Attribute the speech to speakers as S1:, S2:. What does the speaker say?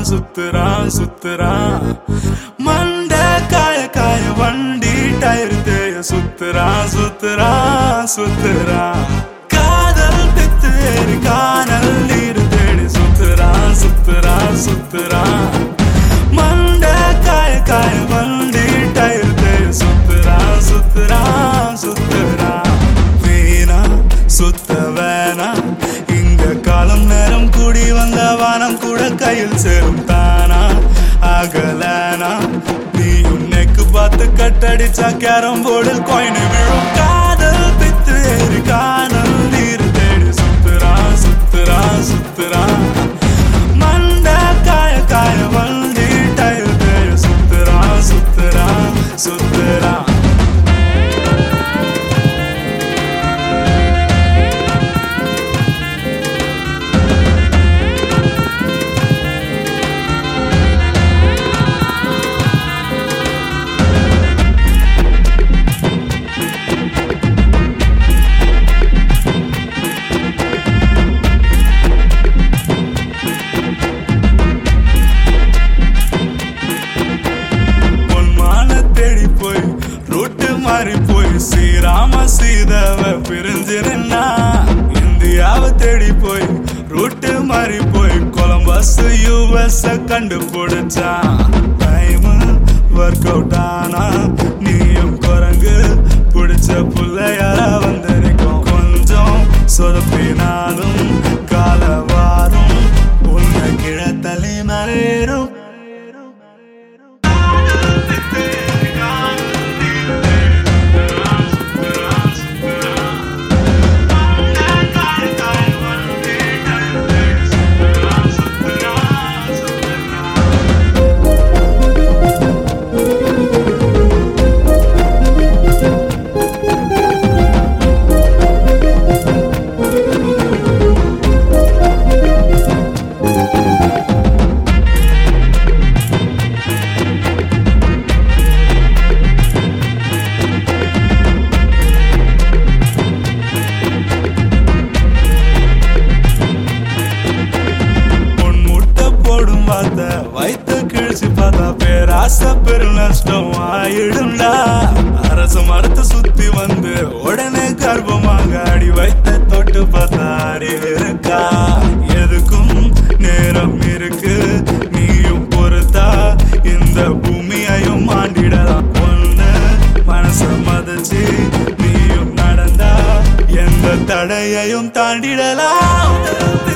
S1: சுத்துறான் சுத்துறான் மண்ட காய காய வண்டி டயர் தேய சுத்துறான் சுத்துறான் சுத்துறான் காதல் பித்து ஏறி காணல் நீர் தேடி சுத்துறான் சுத்துறான் சுத்துறான் மண்ட காய காய வண்டி டயர் தேய சுத்துறான் சுத்துறான் சுத்துறான் வீணா சுத்த வேணா இங்க காலம் நேரம் கூடி வந்த வானம் கூட கையில் சேரும் தானா ஆகலானா நீயும் நெக்கு பார்த்து கட்டடிச்சா கேரம் போர்டில் காயின் விழும் காதல் பித்து ஏறி காணல் நீர் தேடி சுத்துறான் சுத்துறான் சுத்துறான் மண்ட காய காய வண்டி டயர் தேடி சுத்துறான் சுத்துறான் சுத்துறான் மாறி போய் ஸ்ரீராம சீதாவ பிரிஞ்சிருந்தா இந்தியாவை தேடி போய் ரூட்டு மாறி போய் கொலம்பஸ் யூஎஸ் கண்டுபிடிச்சான் டைம் ஒர்க் அவுட் ஆனா நீயும் குரங்கு பிடிச்ச புள்ளையாரா வந்திருக்கும் கொஞ்சம் சொதப்பினாலும் கால வாரும் உன்னை கிழ தலை மறையும் வைத்து கிழிச்சு பார்த்தா பேராசை பெரு நஷ்டம் ஆயிடும்டா அரசு மரத்தை சுத்தி வந்து உடனே கர்ப்பமாக அடி வைத்த தொட்டு பார்த்தா அறிவு இருக்கா எதுக்கும் நேரம் இருக்கு நீயும் பொறுத்தா இந்த பூமியையும் ஆண்டிடலாம் ஒண்ணு மனச மதிச்சு நீயும் நடந்தா எந்த தடையையும் தாண்டிடலாம்